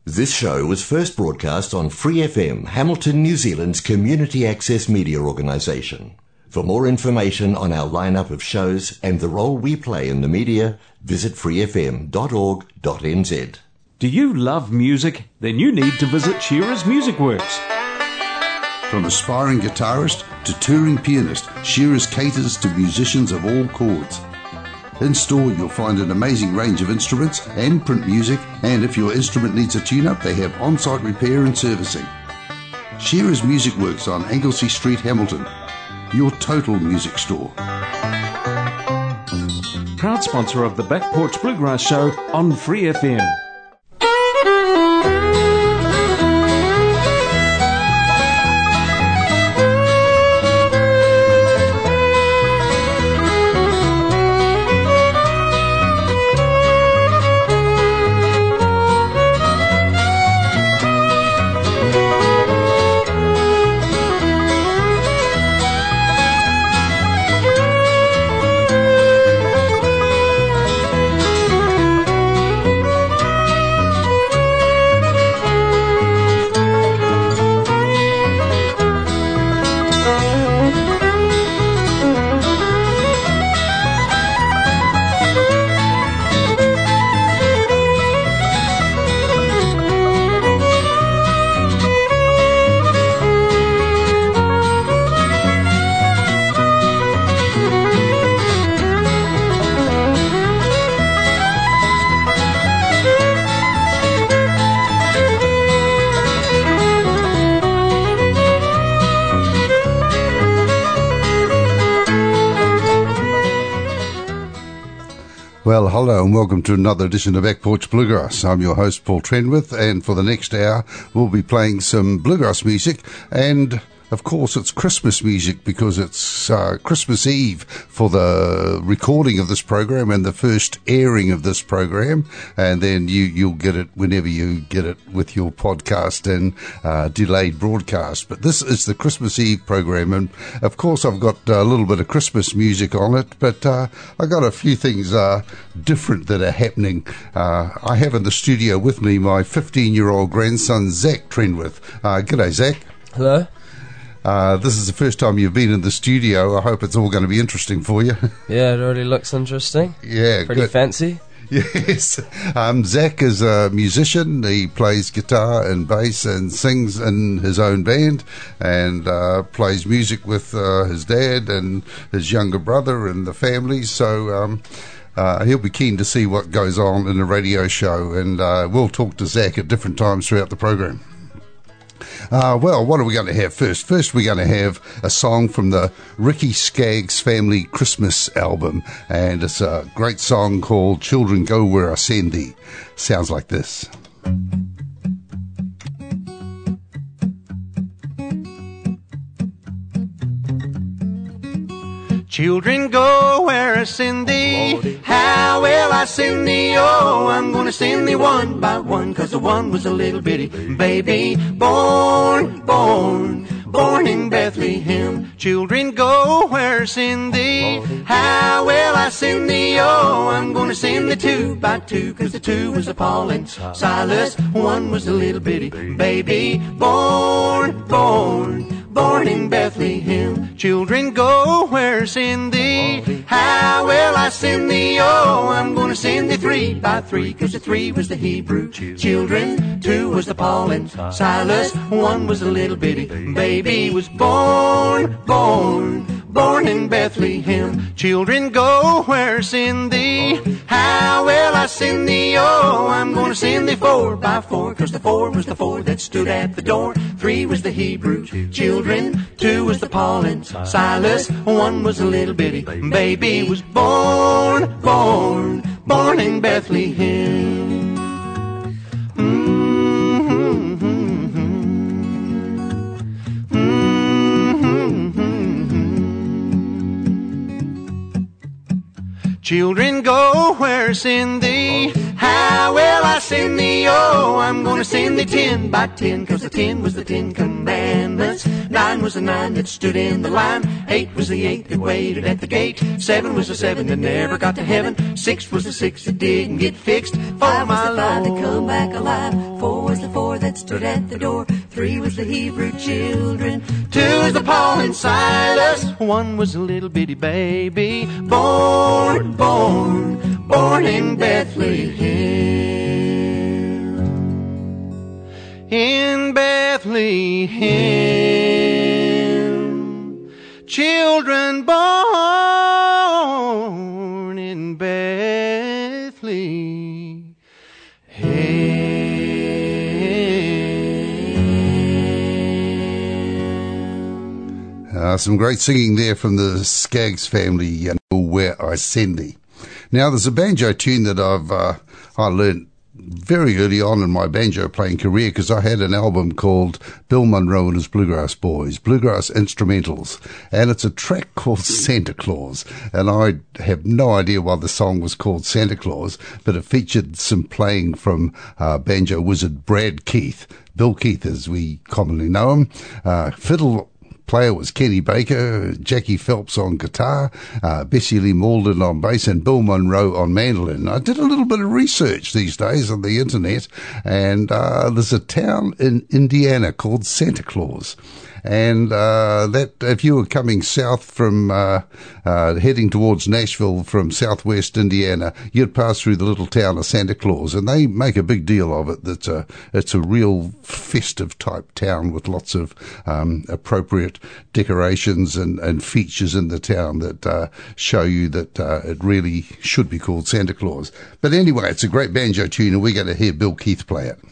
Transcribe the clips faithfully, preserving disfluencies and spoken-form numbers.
This show was first broadcast on Free F M, Hamilton, New Zealand's community access media organisation. For more information on our lineup of shows and the role we play in the media, visit free f m dot org dot n z. Do you love music? Then you need to visit Shearer's Music Works. From aspiring guitarist to touring pianist, Shearer's caters to musicians of all chords. In store, you'll find an amazing range of instruments and print music, and if your instrument needs a tune-up, they have on-site repair and servicing. Shearer's Music Works on Anglesey Street, Hamilton. Your total music store. Proud sponsor of the Back Porch Bluegrass Show on Free F M. Well, hello and welcome to another edition of Back Porch Bluegrass. I'm your host, Paul Trenwith, and for the next hour, we'll be playing some bluegrass music, and of course it's Christmas music because it's uh, Christmas Eve for the recording of this program and the first airing of this program, and then you, you'll get it whenever you get it with your podcast and uh, delayed broadcast. But this is the Christmas Eve program, and of course I've got a little bit of Christmas music on it, but uh, I got a few things uh, different that are happening. Uh, I have in the studio with me my fifteen-year-old grandson, Zach Trenwith. Uh, g'day, Zach. Hello. Uh, this is the first time you've been in the studio. I hope it's all going to be interesting for you. Yeah, it already looks interesting. Yeah, Pretty good. fancy. Yes. Um, Zach is a musician. He plays guitar and bass and sings in his own band and uh, plays music with uh, his dad and his younger brother and the family. So um, uh, he'll be keen to see what goes on in a radio show, and uh, we'll talk to Zach at different times throughout the program. Uh, well, what are we going to have first? First, we're going to have a song from the Ricky Skaggs Family Christmas album, and it's a great song called Children Go Where I Send Thee. Sounds like this. Children, go where I send thee. How will I send thee? Oh, I'm gonna send thee one by one, 'cause the one was a little bitty baby born, born, born in Bethlehem. Children, go where I send thee. How will I send thee? Oh, I'm gonna send thee two by two, 'cause the two was Paul and Silas. One was a little bitty baby born, born, born in Bethlehem. Children, go where I send thee. How will I send thee? Oh, I'm gonna send thee three by three, 'cause the three was the Hebrew children. Two was the Paul and Silas. One was a little bitty baby was born, born, born in Bethlehem. Children, go where I send thee. How will I send thee? Oh, I'm gonna send thee four by four, 'cause the four was the four that stood at the door. Three was the Hebrew children. Two was the Paul and Silas. One was a little bitty baby was born, born, born in Bethlehem. Children, go where I send thee. How will I send thee? Oh, I'm gonna send thee ten by ten, 'cause the ten was the Ten Commandments. Nine was the nine that stood in the line. Eight was the eight that waited at the gate. Seven was the seven that never got to heaven. Six was the six that didn't get fixed. Five was the five that come back alive. Four was the four that stood at the door. Three was the Hebrew children. Two was the Paul and Silas. One was a little bitty baby. Born, born, born in Bethlehem. In Bethlehem, children born in Bethlehem. Uh, some great singing there from the Skaggs family, you know, Where I Send Thee. Now, there's a banjo tune that I've uh, I learned very early on in my banjo playing career, because I had an album called Bill Monroe and His Bluegrass Boys, Bluegrass Instrumentals, and it's a track called Santa Claus, and I have no idea why the song was called Santa Claus, but it featured some playing from uh, banjo wizard Brad Keith, Bill Keith as we commonly know him, uh, fiddle player was Kenny Baker, Jackie Phelps on guitar, uh, Bessie Lee Malden on bass, and Bill Monroe on mandolin. I did a little bit of research these days on the internet, and uh, there's a town in Indiana called Santa Claus. And uh, that, if you were coming south from, uh, uh, heading towards Nashville from southwest Indiana, you'd pass through the little town of Santa Claus, and they make a big deal of it. That uh, it's a real festive type town with lots of um, appropriate decorations and, and features in the town that uh, show you that uh, it really should be called Santa Claus. But anyway, it's a great banjo tune, and we're going to hear Bill Keith play it.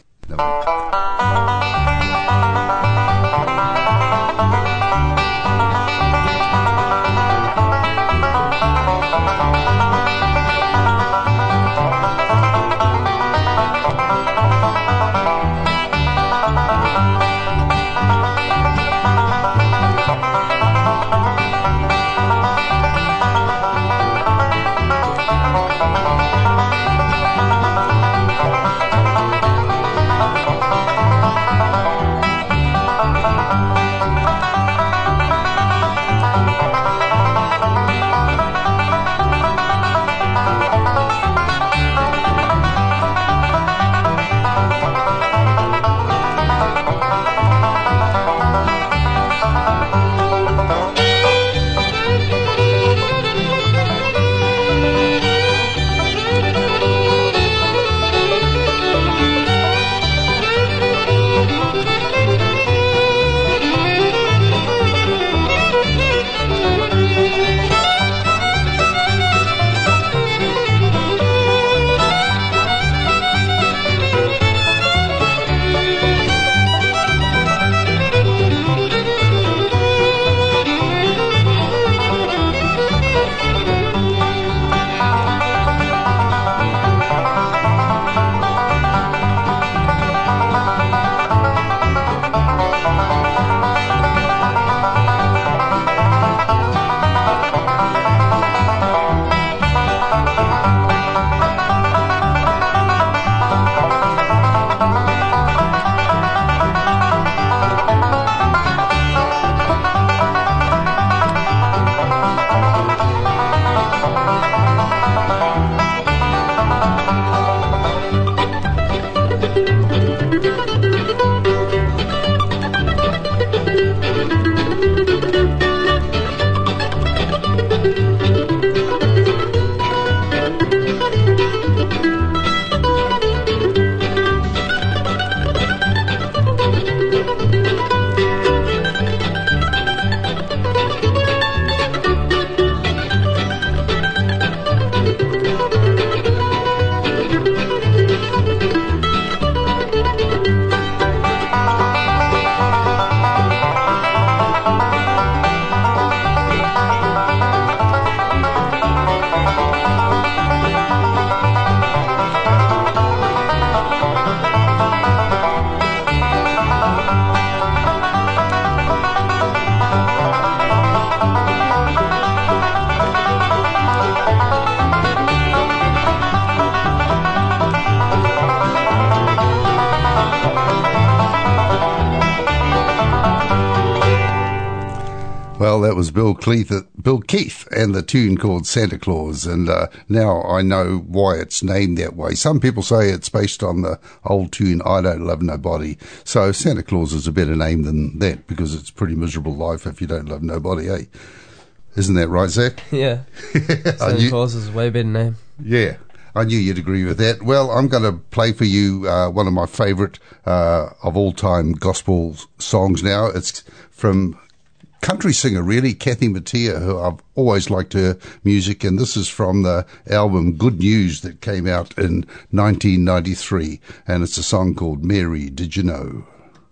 Well, that was Bill Keith, Bill Keith and the tune called Santa Claus. And uh, now I know why it's named that way. Some people say it's based on the old tune, I Don't Love Nobody. So Santa Claus is a better name than that because it's a pretty miserable life if you don't love nobody, eh? Isn't that right, Zach? Yeah. Santa knew, Claus is a way better name. Yeah. I knew you'd agree with that. Well, I'm going to play for you uh, one of my favourite uh, of all-time gospel songs now. It's from country singer, really, Kathy Mattea, who I've always liked her music, and this is from the album Good News that came out in nineteen ninety-three, and it's a song called Mary, Did You Know?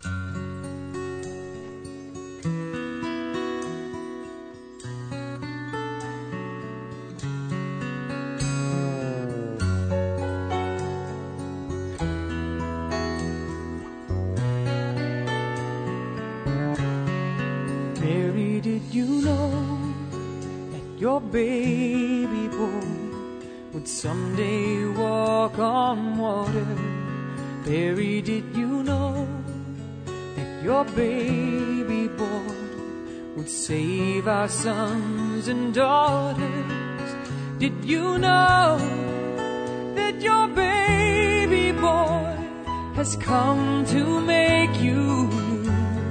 Mary, did you know that your baby boy would someday walk on water? Mary, did you know that your baby boy would save our sons and daughters? Did you know that your baby boy has come to make you new?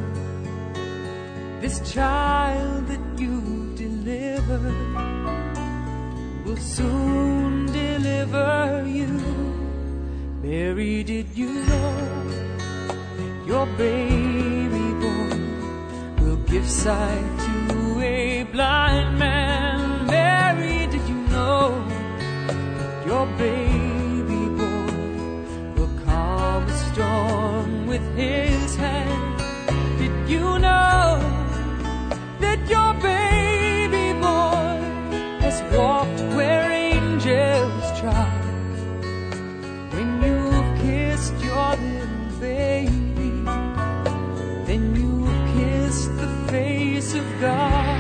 This child that you delivered will soon deliver you. Mary, did you know that your baby boy will give sight to a blind man? Mary, did you know that your baby boy will calm a storm with his hand? Did you know that your baby boy has walked where angels trod? When you've kissed your little baby, then you've kissed the face of God.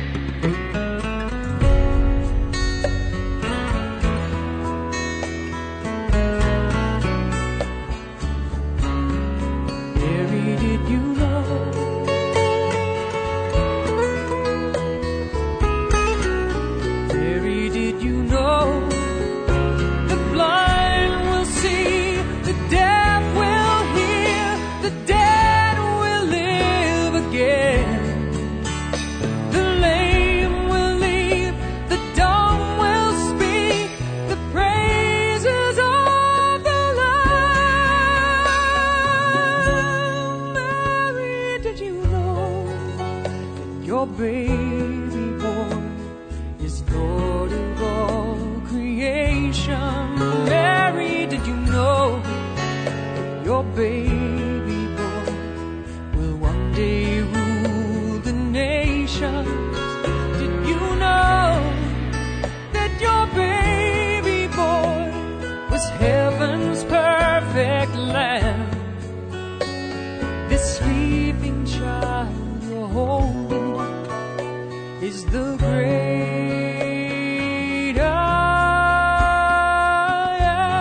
Mary, did you know? Your baby boy is Lord of all creation. Mary, did you know that your baby boy will one day rule the nations? Did you know that your baby boy was heaven's perfect lamb? This sleeping child you're holding is the great I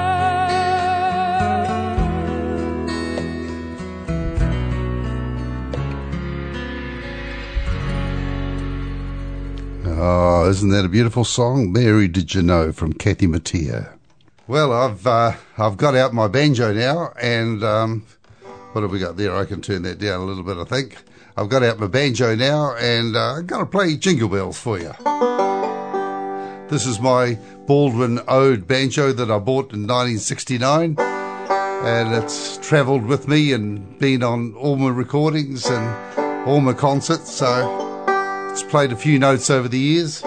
am. Oh, isn't that a beautiful song? Mary, Did You Know, from Kathy Mattea. Well, I've uh, I've got out my banjo now, and um, what have we got there? I can turn that down a little bit, I think. I've got out my banjo now, and uh, I'm going to play Jingle Bells for you. This is my Baldwin Ode banjo that I bought in nineteen sixty-nine, and it's travelled with me and been on all my recordings and all my concerts, so it's played a few notes over the years.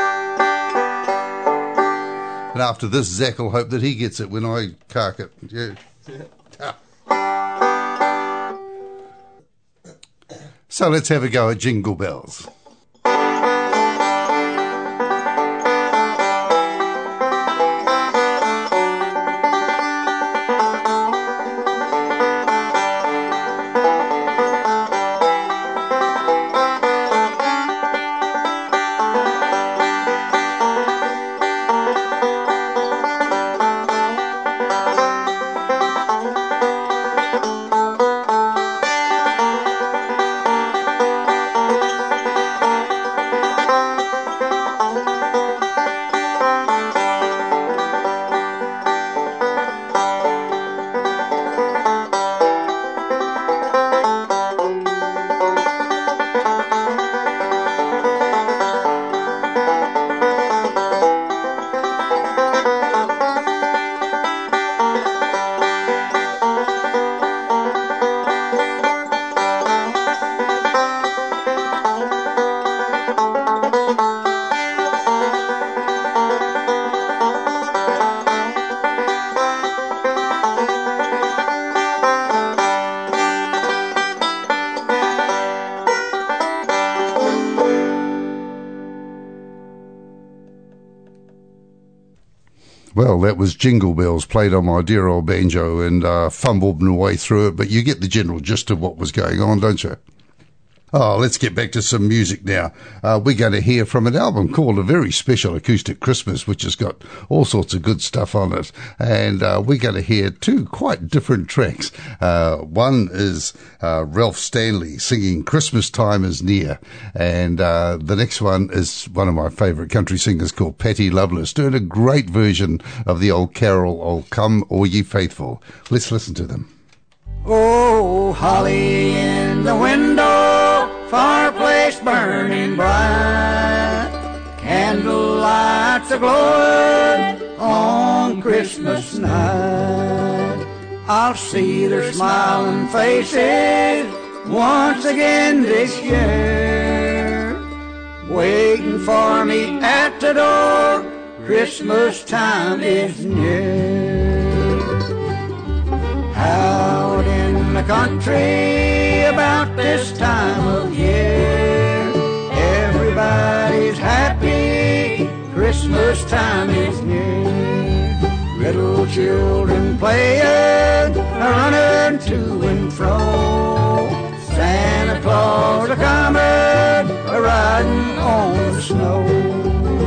And after this, Zach will hope that he gets it when I cark it. Yeah. So let's have a go at Jingle Bells. Well, that was Jingle Bells played on my dear old banjo and uh, fumbled my way through it, but you get the general gist of what was going on, don't you? Oh, let's get back to some music now. Uh, we're going to hear from an album called A Very Special Acoustic Christmas, which has got all sorts of good stuff on it. And uh, we're going to hear two quite different tracks. Uh, one is uh, Ralph Stanley singing Christmas Time Is Near. And uh, the next one is one of my favourite country singers called Patty Loveless, doing a great version of the old carol, Oh Come All Ye Faithful. Let's listen to them. Oh, holly in the window, fireplace burning bright, candlelights a glowing on Christmas night. I'll see their smiling faces once again this year, waiting for me at the door. Christmas time is near. Out in the country about this time of year, everybody's happy, Christmas time is near. Little children playing, running to and fro, Santa Claus a coming, a riding on the snow.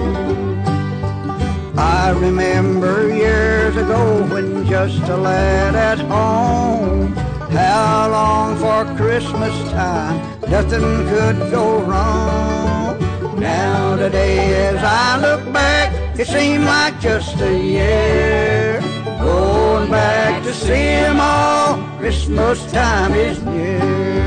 I remember years ago when just a lad at home, how long for Christmas time nothing could go wrong. Now today as I look back, it seemed like just a year, going back to see 'em all, Christmas time is near.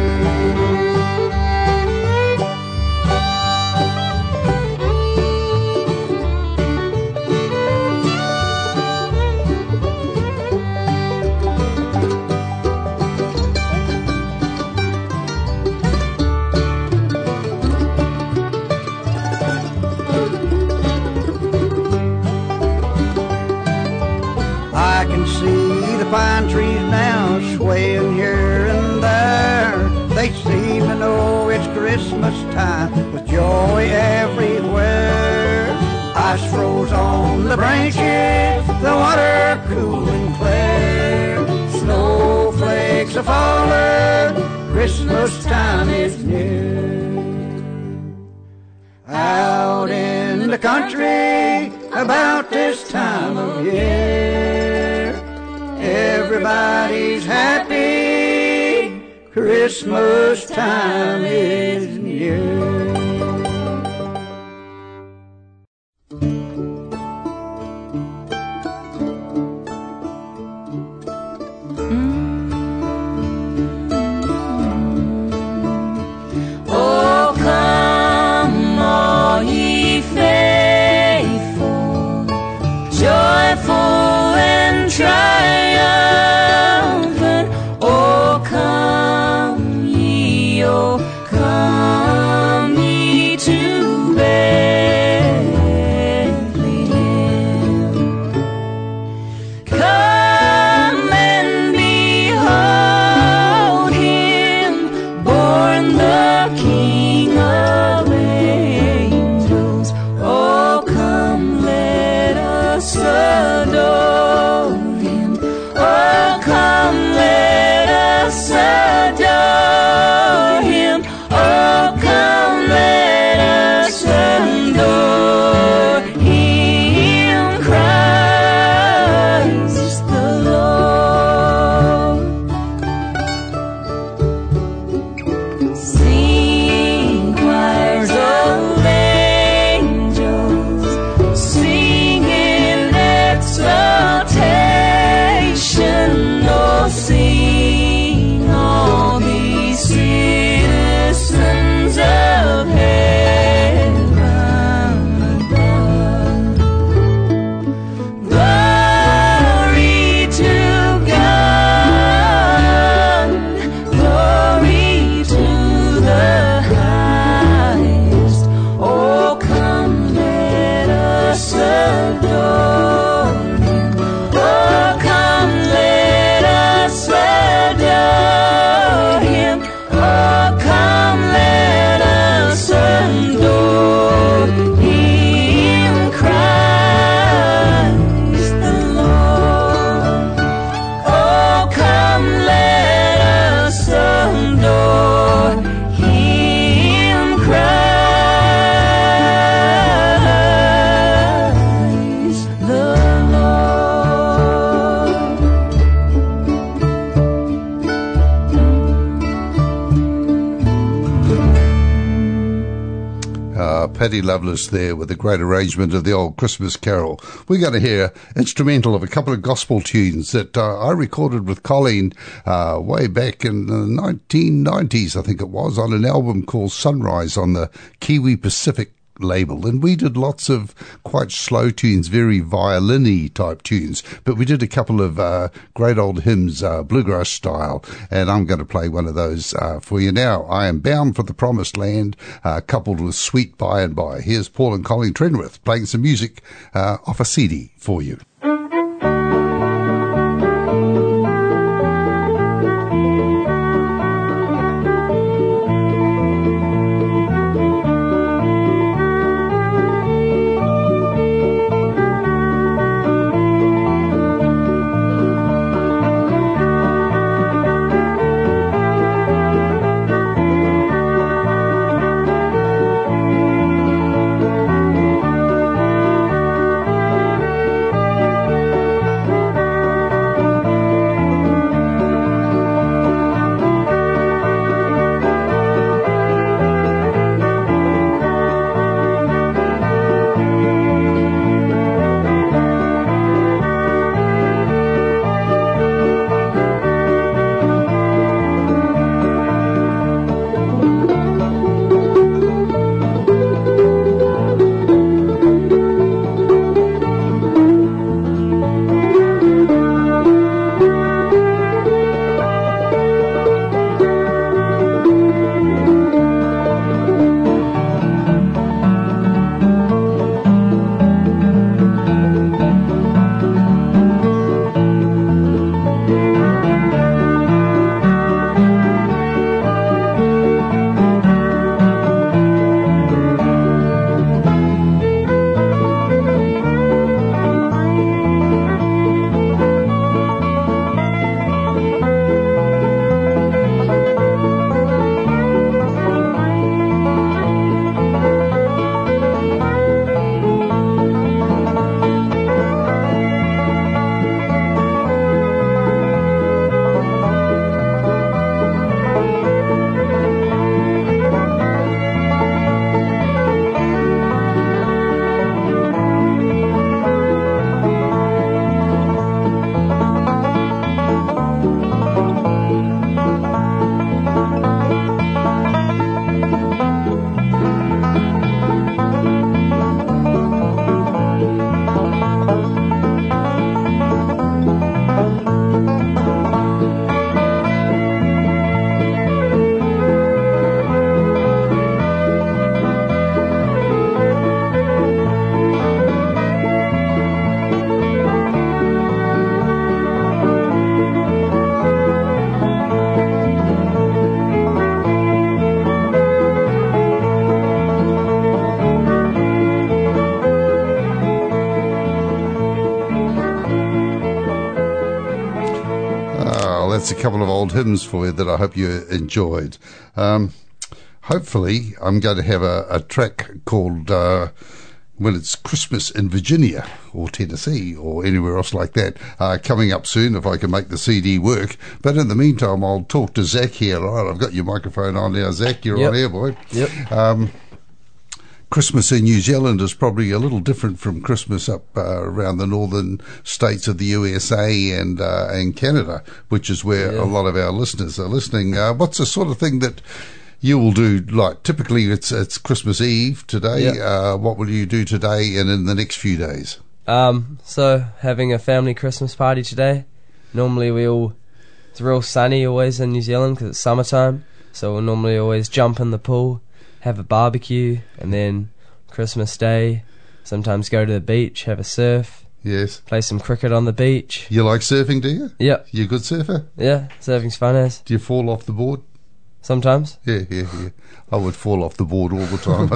I can see the pine trees now swaying here and there. They seem to know it's Christmas time with joy everywhere. Ice froze on the branches, the water cool and clear. Snowflakes are falling, Christmas time is near. Out in the country about this time of year, everybody's happy, Christmas time is near. Oh, come all ye faithful, joyful and triumphant. Oh, come ye, oh, come ye Paddy Loveless there with a great arrangement of the old Christmas carol. We're going to hear instrumental of a couple of gospel tunes that uh, I recorded with Colleen uh, way back in the nineteen nineties, I think it was, on an album called Sunrise on the Kiwi Pacific label, and we did lots of quite slow tunes, very violin-y type tunes, but we did a couple of uh, great old hymns, uh, bluegrass style, and I'm going to play one of those uh, for you now. I Am Bound for the Promised Land, uh, coupled with Sweet By and By. Here's Paul and Colleen Trenwith playing some music uh, off a C D for you. That's a couple of old hymns for you that I hope you enjoyed. Um, hopefully, I'm going to have a, a track called uh, When It's Christmas in Virginia or Tennessee or anywhere else like that uh, coming up soon if I can make the C D work. But in the meantime, I'll talk to Zach here. All right, I've got your microphone on now. Zach, you're yep. on air, boy. Yep. Um, Christmas in New Zealand is probably a little different from Christmas up uh, around the northern states of the U S A and uh, and Canada, which is where yeah. a lot of our listeners are listening. Uh, what's the sort of thing that you will do? Like typically, it's it's Christmas Eve today. Yeah. Uh, what will you do today and in the next few days? Um, so having a family Christmas party today. Normally we all it's real sunny always in New Zealand because it's summertime. So we'll normally always jump in the pool, have a barbecue, and then Christmas Day, sometimes go to the beach, have a surf. Yes. Play some cricket on the beach. You like surfing, do you? Yep. You a good surfer? Yeah, surfing's fun as. Do you fall off the board? Sometimes. Yeah, yeah, yeah. I would fall off the board all the time, I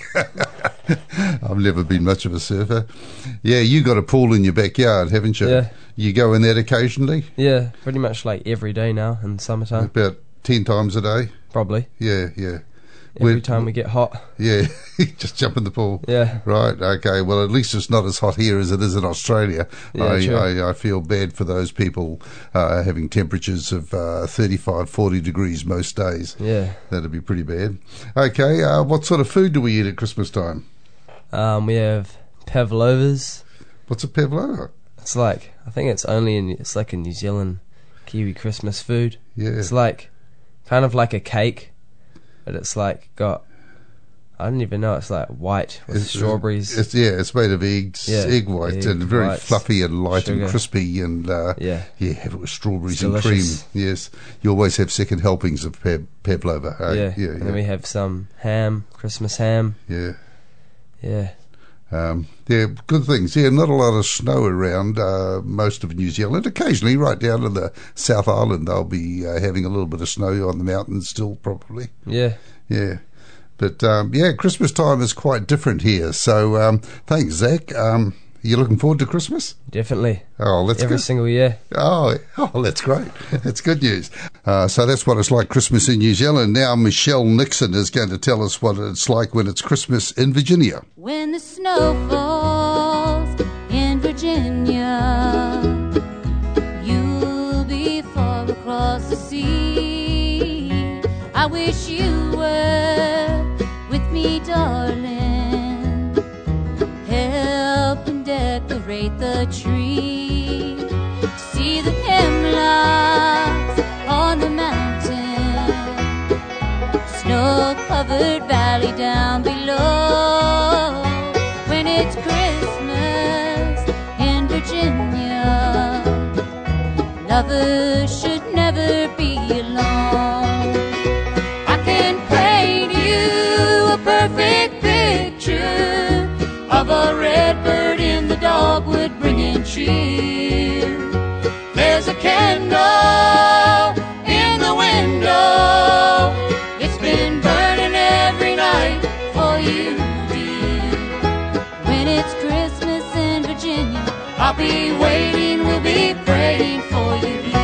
think. I've never been much of a surfer. Yeah, you got a pool in your backyard, haven't you? Yeah. You go in that occasionally? Yeah, pretty much like every day now in summertime. About ten times a day? Probably. Yeah, yeah. every We're- time we get hot. Yeah, just jump in the pool. Yeah. Right, okay. Well, at least it's not as hot here as it is in Australia. Yeah, I, true. I, I feel bad for those people uh, having temperatures of uh, thirty-five, forty degrees most days. Yeah. That'd be pretty bad. Okay, uh, what sort of food do we eat at Christmas time? Um, we have pavlovas. What's a pavlova? It's like, I think it's only in, it's like a New Zealand Kiwi Christmas food. Yeah. It's like, kind of like a cake, but it's like got, I don't even know, it's like white with It's- strawberries. It's, yeah, it's made of eggs, Yeah, egg white, egg and very whites, fluffy and light and sugar. crispy, and uh, Yeah. yeah, have it with strawberries It's and delicious. cream. Yes, you always have second helpings of pav- pavlova. eh? yeah. yeah, And yeah. then we have some ham, Christmas ham. yeah. Yeah. Um, yeah, good things. Yeah, not a lot of snow around uh, most of New Zealand. Occasionally, right down to the South Island, they'll be uh, having a little bit of snow on the mountains still, probably. Yeah. Yeah. But, um, yeah, Christmas time is quite different here. So, um, thanks, Zach. Um, you looking forward to Christmas? Definitely. Oh, that's Every good. single year. Oh, oh, that's great. That's good news. Uh, so that's what it's like Christmas in New Zealand. Now Michelle Nixon is going to tell us what it's like when it's Christmas in Virginia. When the snow falls in Virginia, you'll be far across the sea. I wish you were with me, darling, helping decorate the tree. To see the hemlocks on the mountain, snow-covered valley down below. When it's Christmas in Virginia, lovers should never be alone. I can paint you a perfect picture of a red bird in the dogwood bringing cheer. There's a candle in the window, it's been burning every night for you, dear. When it's Christmas in Virginia, I'll be waiting, we'll be praying for you, dear.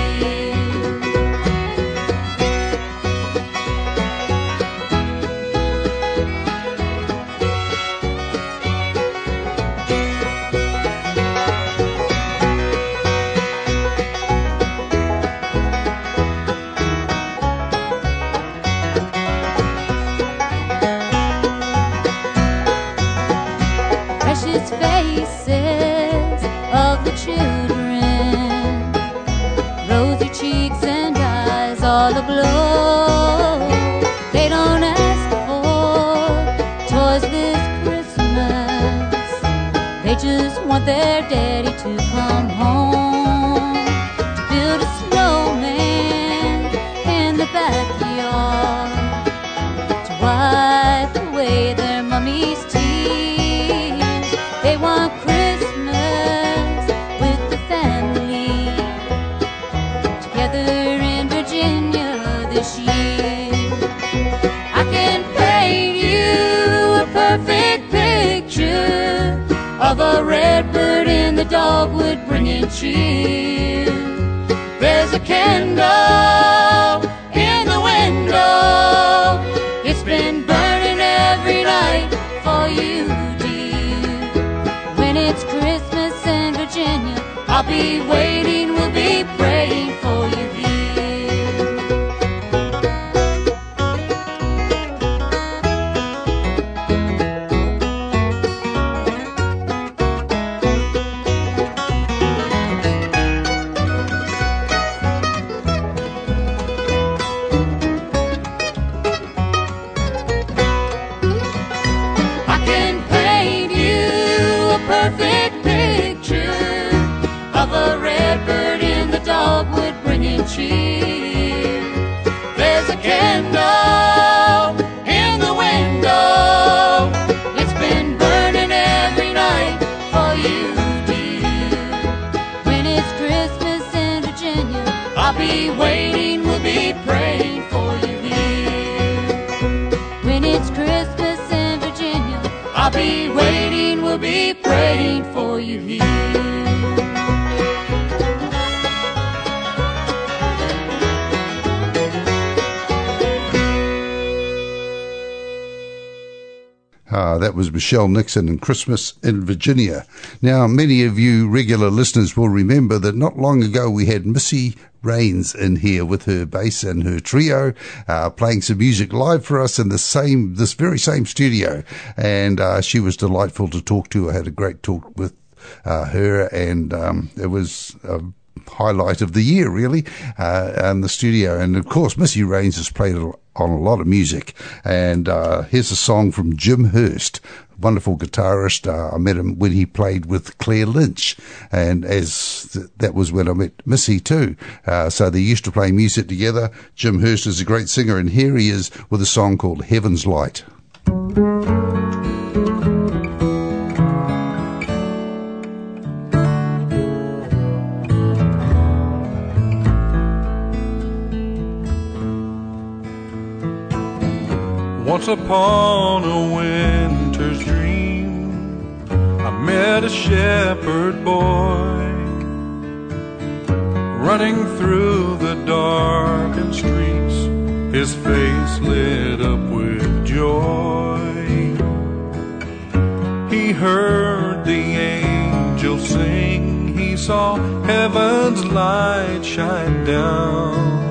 Precious faces of the children, rosy cheeks and eyes all aglow. They don't ask for toys this Christmas, they just want their daddy to come home, to build a snowman in the backyard, to wipe away their mummy's tears. They want Christmas with the family, together in Virginia this year. I can paint you a perfect picture of a red bird in the dogwood bringing cheer. There's a candle in the window, it's been burning every night for you, dear. When it's Christmas in Virginia, I'll be waiting, we'll be praying for you, dear. I can paint you a perfect picture of a red Uh, that was Michelle Nixon and Christmas in Virginia. Now, many of you regular listeners will remember that not long ago we had Missy Raines in here with her bass and her trio, uh, playing some music live for us in the same, this very same studio. And uh, she was delightful to talk to. I had a great talk with uh, her, and um, it was a highlight of the year, really, uh, in the studio. And of course, Missy Raines has played on a lot of music. And uh, here's a song from Jim Hurst, wonderful guitarist. Uh, I met him when he played with Claire Lynch, and as th- that was when I met Missy too. Uh, so they used to play music together. Jim Hurst is a great singer, and here he is with a song called Heaven's Light. Once upon a winter's dream, I met a shepherd boy, running through the darkened streets, his face lit up with joy. He heard the angels sing, he saw heaven's light shine down.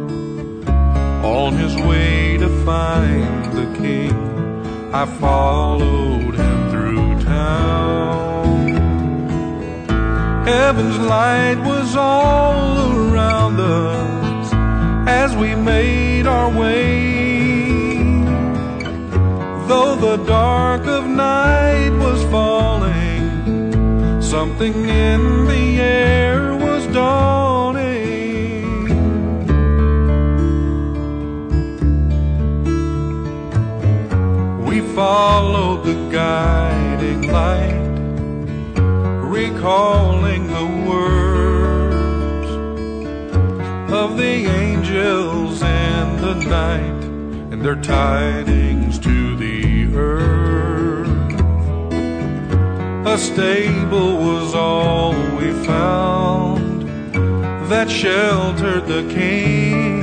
On his way to find the king, I followed him through town. Heaven's light was all around us as we made our way. Though the dark of night was falling, something in the air was dawning. We followed the guiding light, recalling the words of the angels in the night and their tidings to the earth. A stable was all we found that sheltered the king.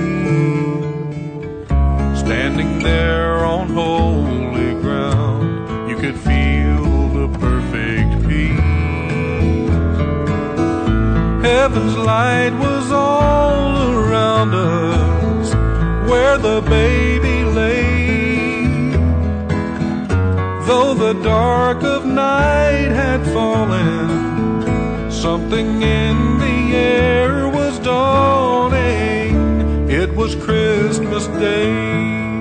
Standing there on holy ground, you could feel the perfect peace. Heaven's light was all around us, where the baby lay. Though the dark of night had fallen, something in the air was dawning. It was Christmas Day.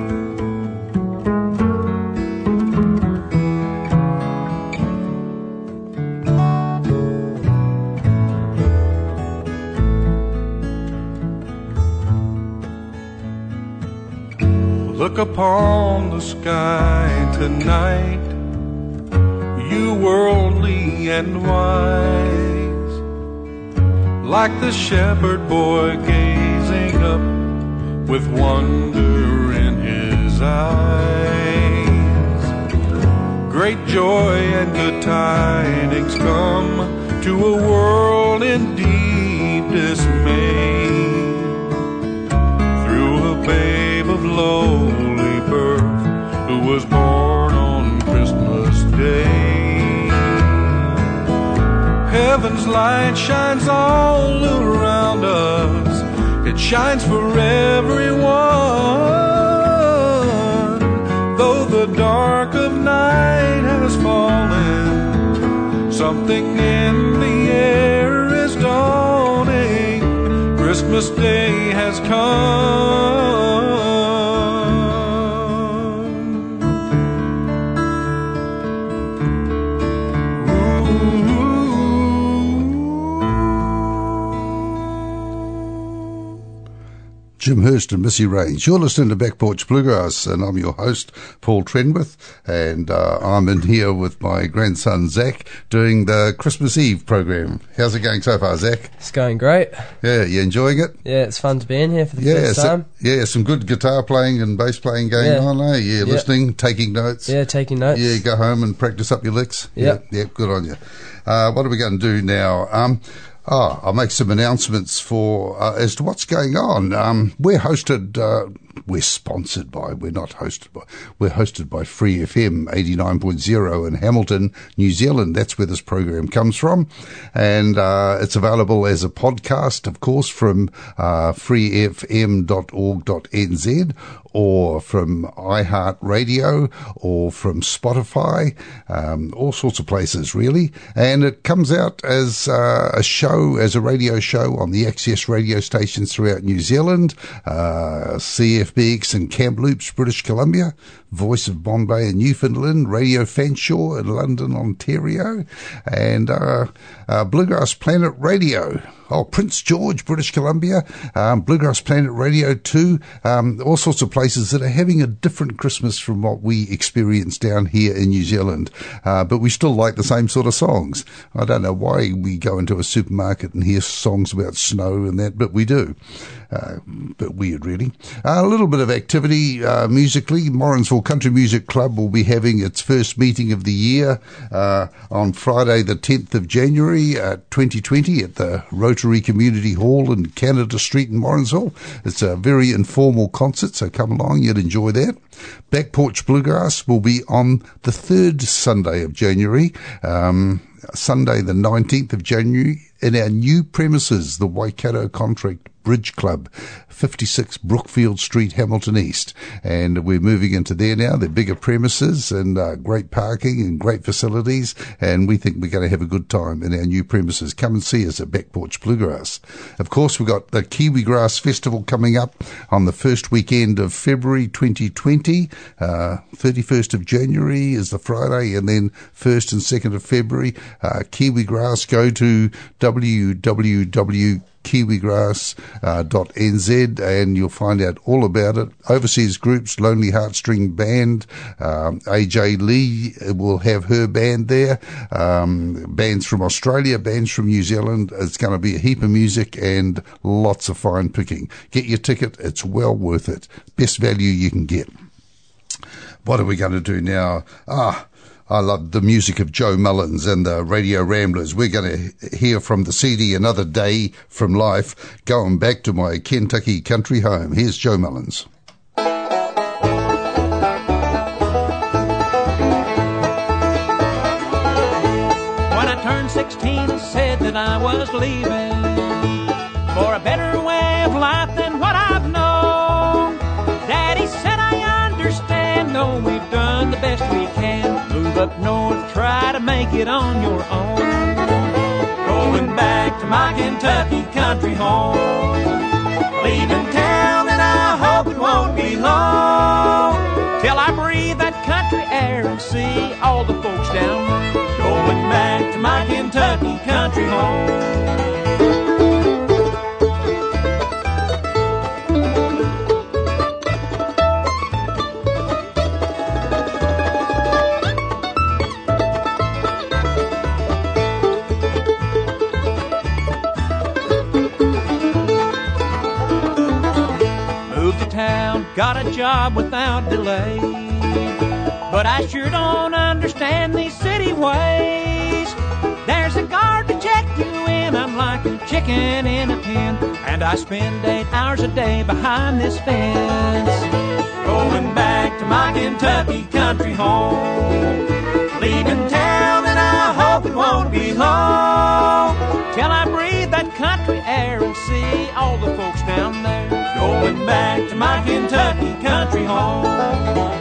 Look upon the sky tonight, you worldly and wise, like the shepherd boy gazing up with wonder in his eyes. Great joy and good tidings come to a world in deep dismay. Through a babe of lowly birth who was born on Christmas Day. Heaven's light shines all around us, it shines for everyone. Though the dark of night has fallen, something in the air is dawning. Christmas Day has come. Jim Hurst and Missy Raines. You're listening to Back Porch Bluegrass, and I'm your host, Paul Trenwith, and uh, I'm in here with my grandson, Zach, doing the Christmas Eve program. How's it going so far, Zach? It's going great. Yeah, you enjoying it? Yeah, it's fun to be in here for the yeah, first so, time. Yeah, some good guitar playing and bass playing going Yeah. on, eh? Yeah, Yeah. listening, taking notes. Yeah, taking notes. Yeah, go home and practice up your licks. Yeah. Yeah, yeah, good on you. Uh, what are we going to do now? Um, oh, I'll make some announcements for uh, as to what's going on. Um, we're hosted uh, we're sponsored by. We're not hosted by. We're hosted by Free F M eighty-nine point oh in Hamilton, New Zealand. That's where this program comes from. And uh, it's available as a podcast, of course, from uh, free f m dot org dot n z, or from iHeartRadio, or from Spotify, um, all sorts of places, really. And it comes out as uh, a show, as a radio show on the Access radio stations throughout New Zealand, uh, C F B X in Kamloops, British Columbia, Voice of Bombay in Newfoundland, Radio Fanshawe in London, Ontario, and uh, uh, Bluegrass Planet Radio. Oh, Prince George, British Columbia, um, Bluegrass Planet Radio two, um, all sorts of places that are having a different Christmas from what we experience down here in New Zealand. Uh, but we still like the same sort of songs. I don't know why we go into a supermarket and hear songs about snow and that, but we do. Uh, bit weird, really. Uh, a little bit of activity uh, musically. Morrinsville Country Music Club will be having its first meeting of the year uh, on Friday the tenth of January uh, twenty twenty at the Rotary Community Hall in Canada Street in Morrinsville. It's a very informal concert, so come along, you'll enjoy that. Back Porch Bluegrass will be on the third Sunday of January, um, Sunday the nineteenth of January, in our new premises, the Waikato Contract Bridge Club, fifty-six Brookfield Street, Hamilton East. And we're moving into there now. They're bigger premises and uh, great parking and great facilities. And we think we're going to have a good time in our new premises. Come and see us at Back Porch Bluegrass. Of course, we've got the Kiwi Grass Festival coming up on the first weekend of February twenty twenty. Uh, thirty-first of January is the Friday, and then first and second of February. Uh, Kiwi Grass, go to w w w dot kiwi grass dot n z and you'll find out all about it. Overseas groups, Lonely Heartstring Band, um, A J Lee will have her band there, um, bands from Australia, bands from New Zealand. It's going to be a heap of music and lots of fine picking. Get your ticket, it's well worth it. Best value you can get. What are we going to do now? Ah, I love the music of Joe Mullins and the Radio Ramblers. We're going to hear from the C D Another Day from Life, going back to my Kentucky country home. Here's Joe Mullins. When I turned sixteen, I said that I was leaving for a better way of life than what I've known. Daddy said, I understand, though we've done the best we can. Move up north, try to make it on your own. Going back to my Kentucky country home. Leaving town, and I hope it won't be long till I breathe that country air and see all the folks down there. Going back to my Kentucky country home. Got a job without delay, but I sure don't understand these city ways. There's a guard to check you in, I'm like a chicken in a pen, and I spend eight hours a day behind this fence. Going back to my Kentucky country home. Leaving town, and I hope it won't be long till I breathe that country air and see all the folks down there. Going back to my Kentucky country home.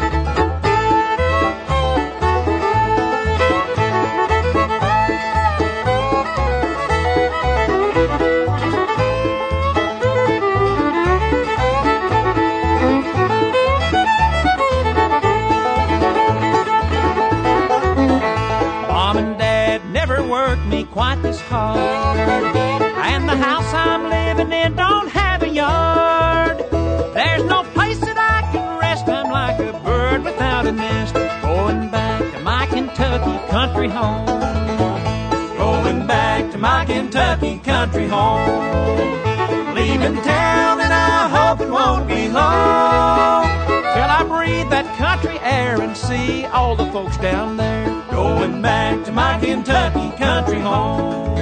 Mom and Dad never worked me quite this hard, and the house I'm living in don't have a yard. There's no place that I can rest, I'm like a bird without a nest. Going back to my Kentucky country home. Going back to my Kentucky country home. Leaving town, and I hope it won't be long till I breathe that country air and see all the folks down there. Going back to my Kentucky country home.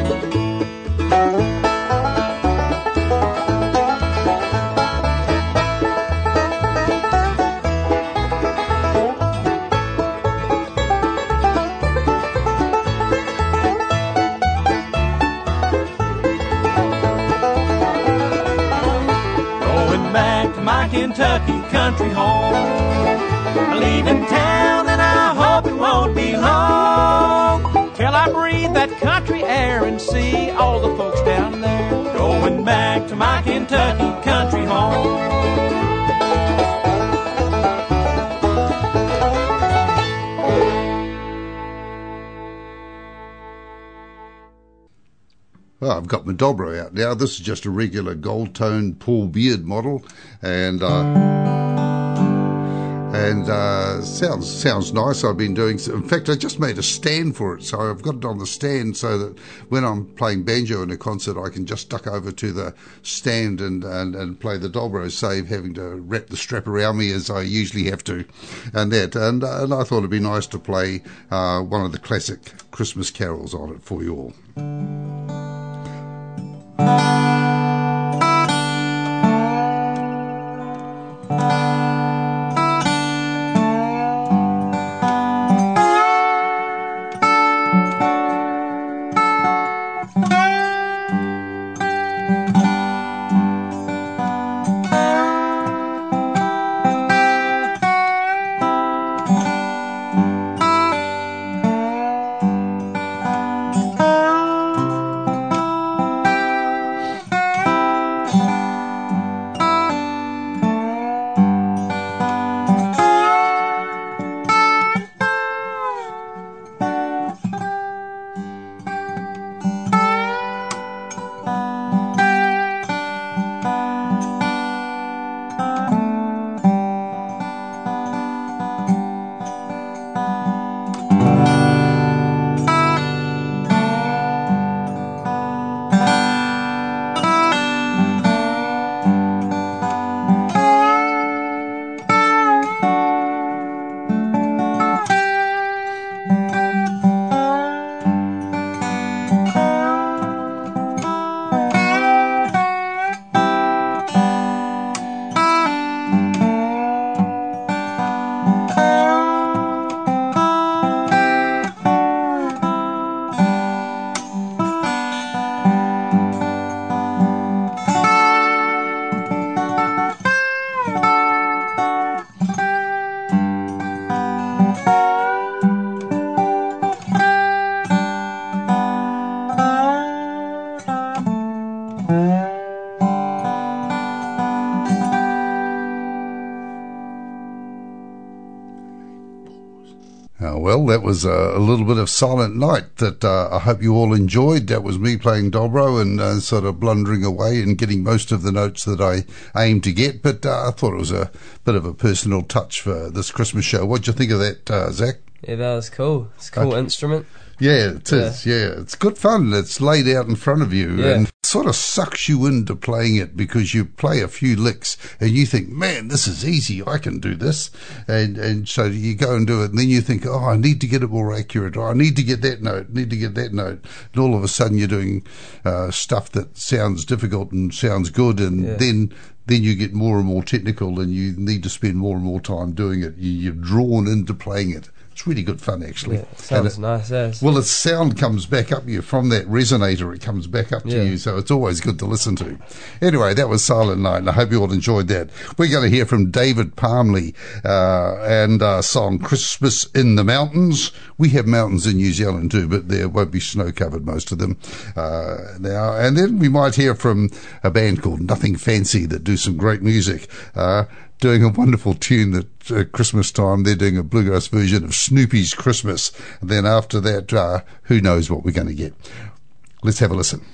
Kentucky country home. Leaving town and I hope it won't be long till I breathe that country air and see all the folks down there. Going back to my Kentucky country home. Well, I've got my dobro out now. This is just a regular gold-toned Paul Beard model, and uh, and uh, sounds sounds nice. I've been doing. In fact, I just made a stand for it, so I've got it on the stand so that when I'm playing banjo in a concert, I can just duck over to the stand and and, and play the dobro, save having to wrap the strap around me as I usually have to, and that. And uh, and I thought it'd be nice to play uh, one of the classic Christmas carols on it for you all. Uh, well, that was a, a little bit of Silent Night that uh, I hope you all enjoyed. That was me playing dobro and uh, sort of blundering away and getting most of the notes that I aimed to get. But uh, I thought it was a bit of a personal touch for this Christmas show. What'd you think of that, uh, Zach? Yeah, that was cool. It's a cool Okay. instrument. Yeah, it is. Yeah. yeah, it's good fun. It's laid out in front of you Yeah. and sort of sucks you into playing it because you play a few licks and you think, man, this is easy. I can do this. And and so you go and do it and then you think, oh, I need to get it more accurate. Or I need to get that note, need to get that note. And all of a sudden you're doing uh, stuff that sounds difficult and sounds good and Yeah. then then you get more and more technical and you need to spend more and more time doing it. You, you're drawn into playing it. It's really good fun, actually. Yeah, it sounds it, nice as. Well, its sound comes back up you from that resonator. It comes back up to Yeah. you, so it's always good to listen to. Anyway, that was Silent Night, and I hope you all enjoyed that. We're going to hear from David Palmley uh, and a song Christmas in the Mountains. We have mountains in New Zealand too, but there won't be snow-covered, most of them uh, now. And then we might hear from a band called Nothing Fancy that do some great music. Uh, doing a wonderful tune at uh, Christmas time. They're doing a bluegrass version of Snoopy's Christmas. And then after that, uh, who knows what we're going to get. Let's have a listen.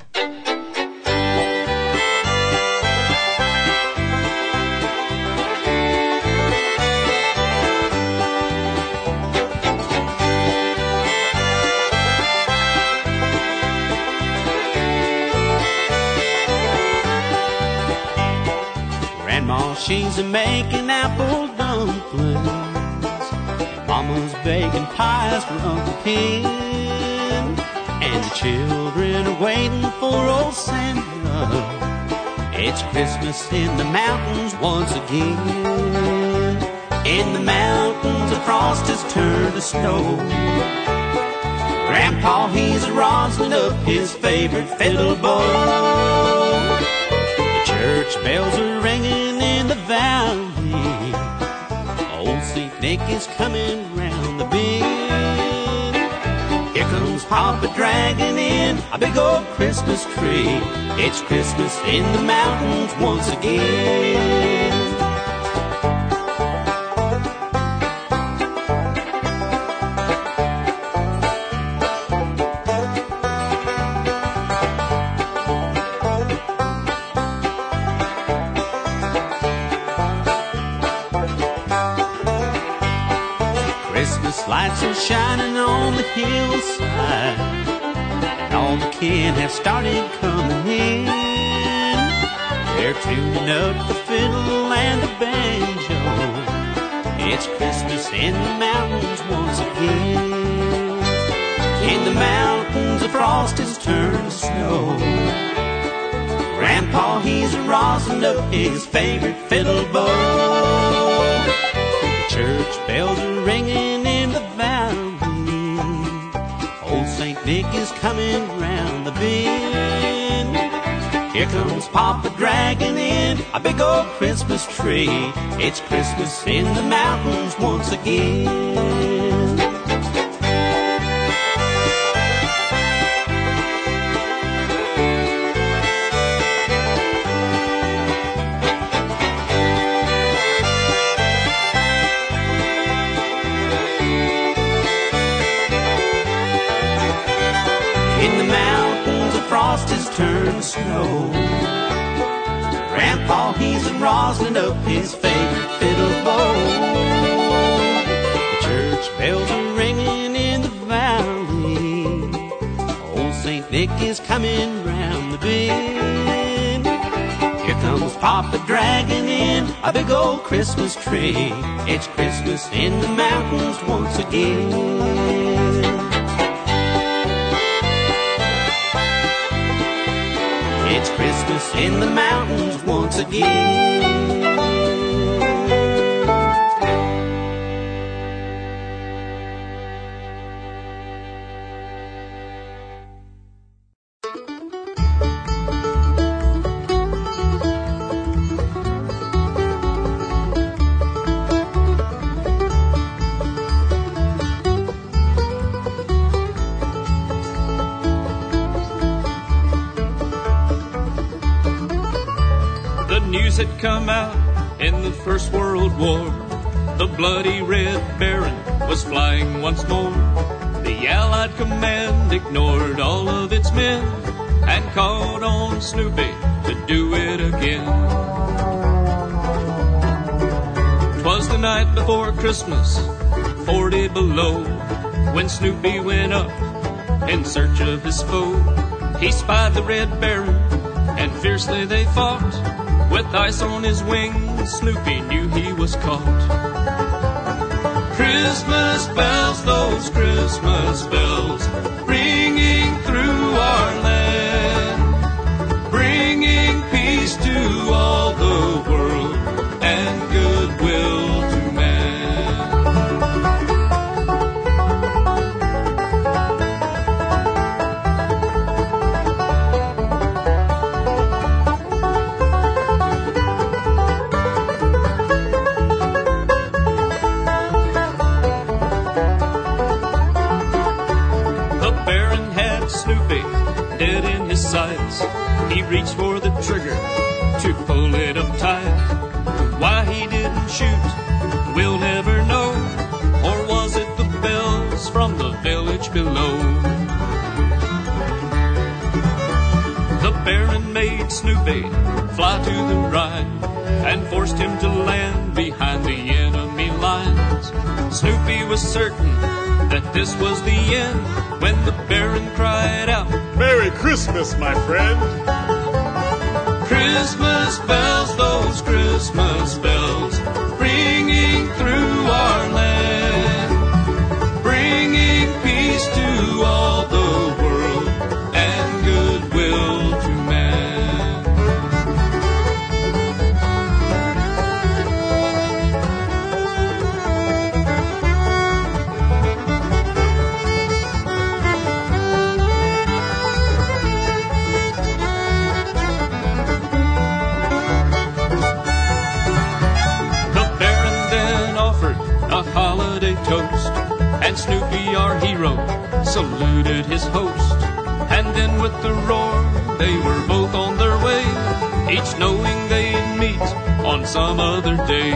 Grandma, she's a making apple dumplings. Mama's baking pies for Uncle Ken. And the children are waiting for old Santa. It's Christmas in the mountains once again. In the mountains, the frost has turned to snow. Grandpa, he's rosin up his favorite fiddle bow. Church bells are ringing in the valley. Nick is coming round the bend. Here comes Papa dragging in a big old Christmas tree. It's Christmas in the mountains once again. Lights are shining on the hillside, and all the kin have started coming in. They're tuning up the fiddle and the banjo. It's Christmas in the mountains once again. In the mountains the frost has turned to snow. Grandpa, he's rosin up his favorite fiddle bow. The church bells are ringing in the valley. Old Saint Nick is coming round the bend. Here comes Papa dragging in a big old Christmas tree. It's Christmas in the mountains once again. In the mountains the frost has turned to snow. Grandpa, he's a-rosin up his favorite fiddle bow. The church bells are ringing in the valley. Old Saint Nick is coming round the bend. Here comes Papa dragging in a big old Christmas tree. It's Christmas in the mountains once again. It's Christmas in the mountains once again. Had come out in the First World War. The bloody Red Baron was flying once more. The Allied command ignored all of its men and called on Snoopy to do it again. 'Twas the night before Christmas, forty below, when Snoopy went up in search of his foe. He spied the Red Baron and fiercely they fought. With ice on his wings, Snoopy knew he was caught. Christmas bells, those Christmas bells, ringing through our land, bringing peace to all the world and goodwill to man. Dead in his sights, he reached for the trigger to pull it up tight. Why he didn't shoot, we'll never know. Or was it the bells from the village below? The Baron made Snoopy fly to the right and forced him to land behind the enemy lines. Snoopy was certain that this was the end when the Baron cried out, "Merry Christmas, my friend!" Christmas bells, those Christmas bells, ringing through our land, bringing peace to all the world and goodwill to man. and Snoopy, our hero, saluted his host. And then with the roar, they were both on their way, each knowing they'd meet on some other day.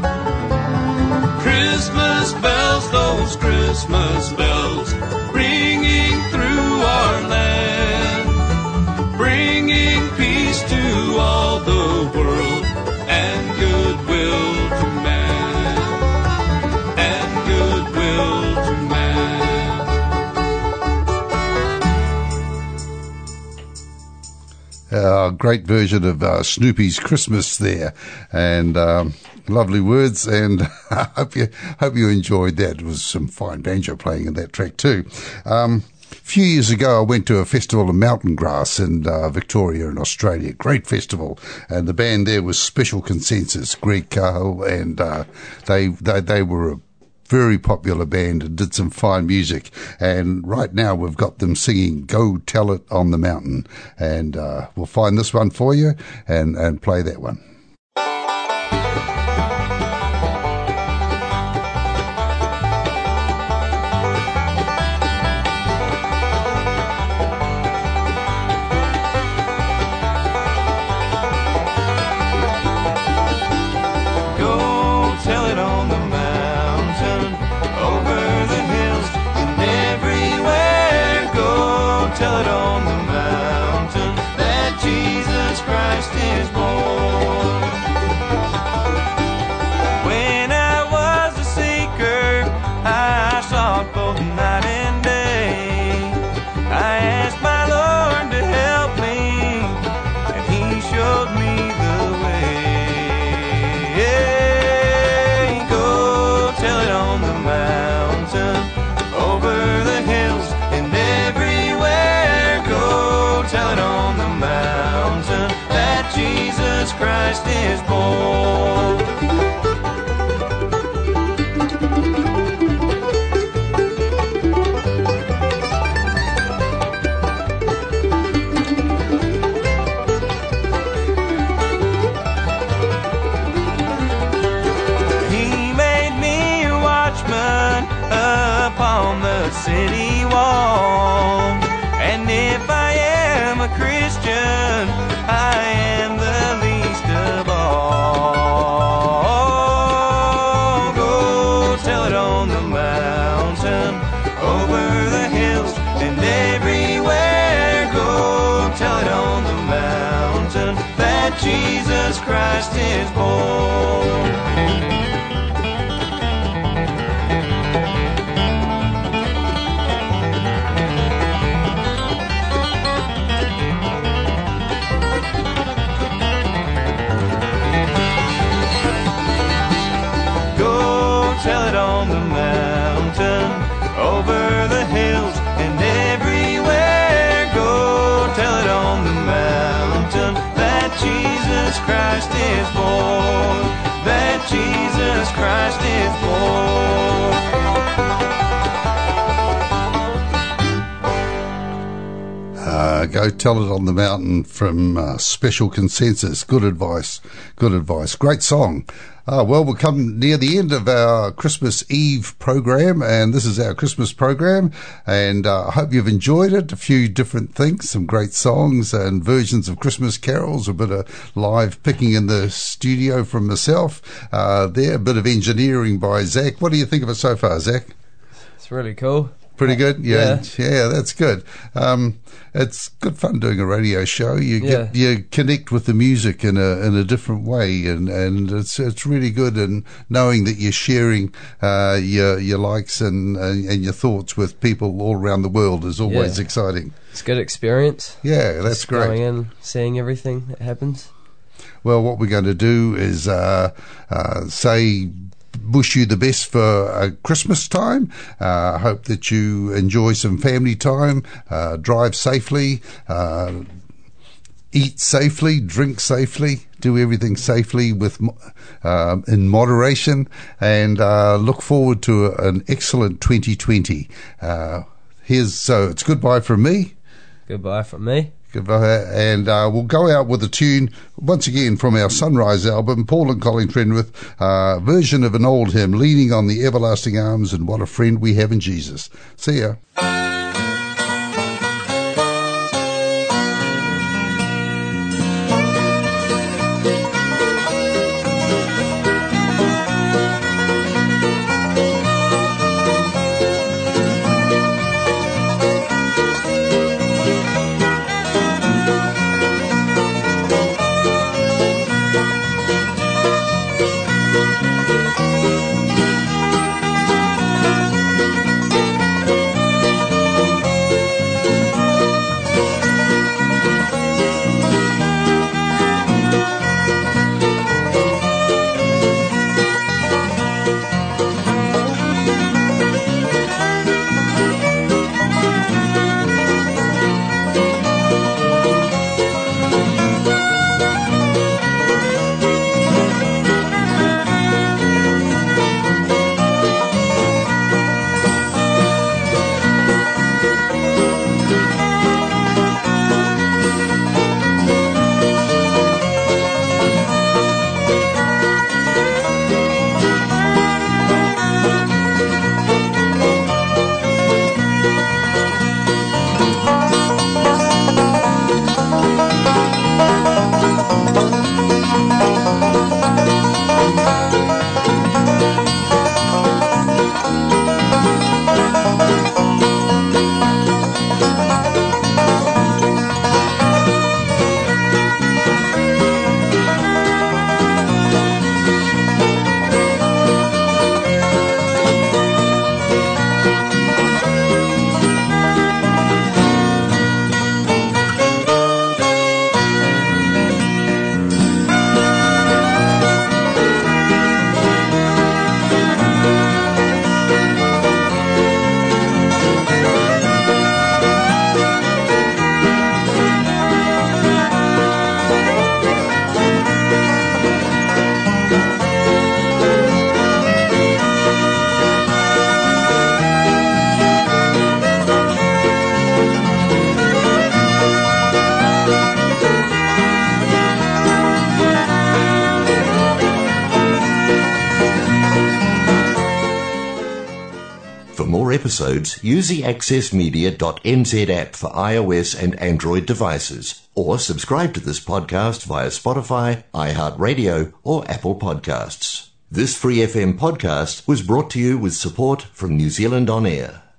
Christmas bells, those Christmas bells, ringing through our land, bringing peace to all the world and goodwill to man, and goodwill to man. Uh, great version of uh, Snoopy's Christmas there, and um, lovely words, and I hope you hope you enjoyed that. There was some fine banjo playing in that track too. Um, a few years ago, I went to a festival of mountain grass in uh, Victoria in Australia. Great festival, and the band there was Special Consensus, Greg Cahill, and uh, they, they they were a very popular band and did some fine music. And right now we've got them singing "Go Tell It on the Mountain," and uh, we'll find this one for you and and play that one. Tell it on the mountain that Jesus Christ is born. When I was a seeker, I sought both night and day. I asked my Lord to help me, and He showed me the way. Go tell it on the mountain, over the hills and everywhere. Go tell it on the mountain that Jesus Christ is born. He made me a watchman upon the city wall. And if I am a Christian, I am the least of all. Go tell it on the mountain, over the hills and everywhere. Go tell it on the mountain that Jesus Christ is born. Tell it on the mountain, over the hills and everywhere. Go tell it on the mountain that Jesus Christ is born, that Jesus Christ is Uh, go tell it on the mountain from uh, Special Consensus. Good advice. Good advice. Great song. Uh, well, we'll come near the end of our Christmas Eve program, and this is our Christmas program, and uh, I hope you've enjoyed it. A few different things, some great songs and versions of Christmas carols, a bit of live picking in the studio from myself uh, there, a bit of engineering by Zach. What do you think of it so far, Zach? It's really cool. Pretty good, yeah, Yeah. yeah, that's good. Um, it's good fun doing a radio show. You Yeah. get, you connect with the music in a in a different way, and, and it's it's really good. And knowing that you're sharing uh, your your likes and, and and your thoughts with people all around the world is always Yeah. exciting. It's a good experience. Yeah, that's Just great. Going in, seeing everything that happens. Well, what we're going to do is uh, uh, say. Wish you the best for uh, Christmas time. I uh, hope that you enjoy some family time, uh, drive safely, uh, eat safely, drink safely, do everything safely with uh, in moderation, and uh, look forward to a, an excellent twenty twenty. Uh, here's so it's goodbye from me. Goodbye from me. And uh, we'll go out with a tune, once again, from our Sunrise album, Paul and Colin Trenwith, uh, version of an old hymn, Leaning on the Everlasting Arms, and what a friend we have in Jesus. See ya. For more episodes, use the access media dot n z app for iOS and Android devices, or subscribe to this podcast via Spotify, iHeartRadio, or Apple Podcasts. This Free F M podcast was brought to you with support from New Zealand On Air.